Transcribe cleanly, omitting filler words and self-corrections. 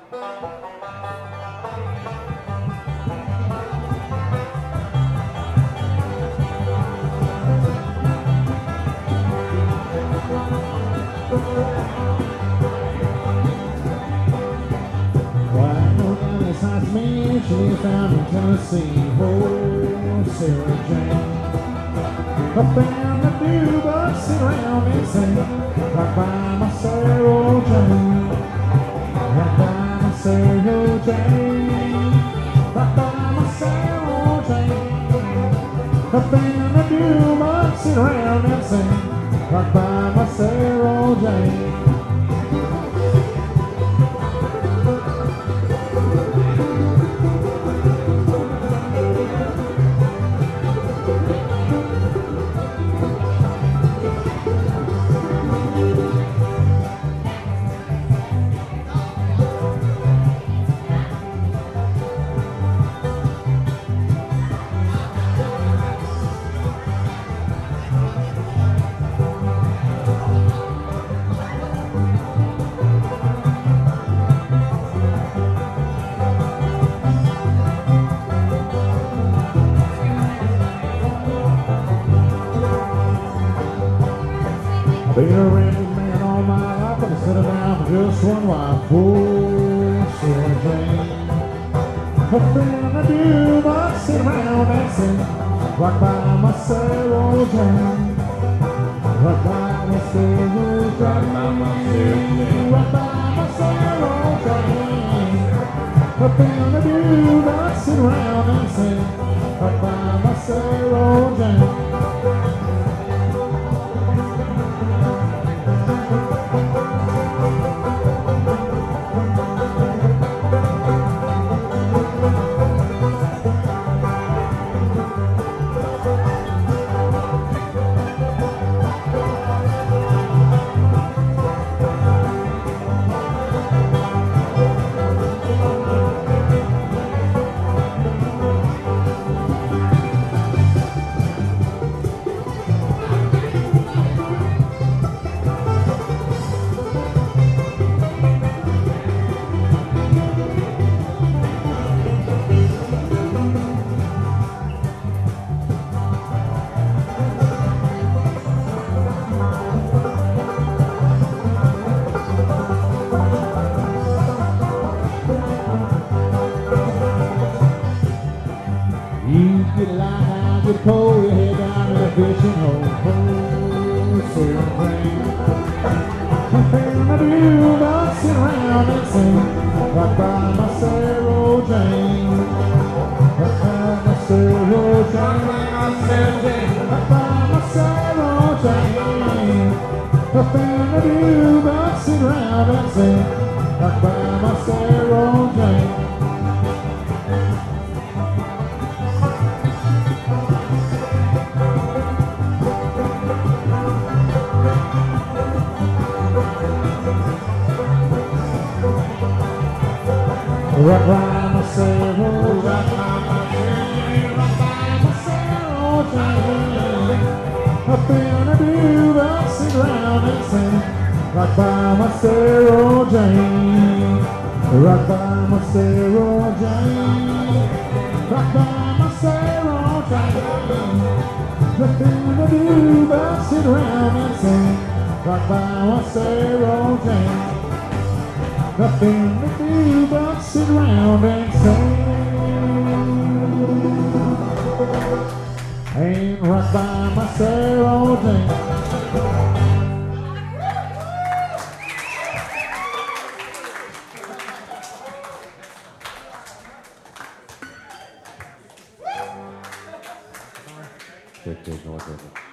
She found in Tennessee, oh, Sarah Jane. Nothing to do but sit around and sing, right by my Sarah Jane, right by my Sarah Jane, right by my Sarah Jane. Nothing to do but sit around and sing, right by my Sarah Jane. Been a rented man all my life, but I settled down for just one wife, oh, Sarah Jane. Nothing to do but sit around and sing, right by my Sarah Jane, right by my Sarah Jane, right by my Sarah Jane. Nothing to do but sit around and sing, right by my Sarah Jane. You get a line down, get a pole, your head down to the fishing hole, oh, Sarah Jane. Nothing to do but sit around and sing, right by my Sarah Jane, right by my Sarah Jane, right by my Sarah Jane. Nothing to do but sit around and sing, right by my Sarah Jane. Right by my Sarah, right by my Jane, right by my Sarah Jane. Nothing to do but sit around and sing, right by my Sarah Jane, right by my Sarah Jane, right by my Sarah Jane. Nothing to do but sit around and sing, right by my Sarah Jane. Nothing to do but sit around and sing, ain't right by my Sarah Jane. Check, North River.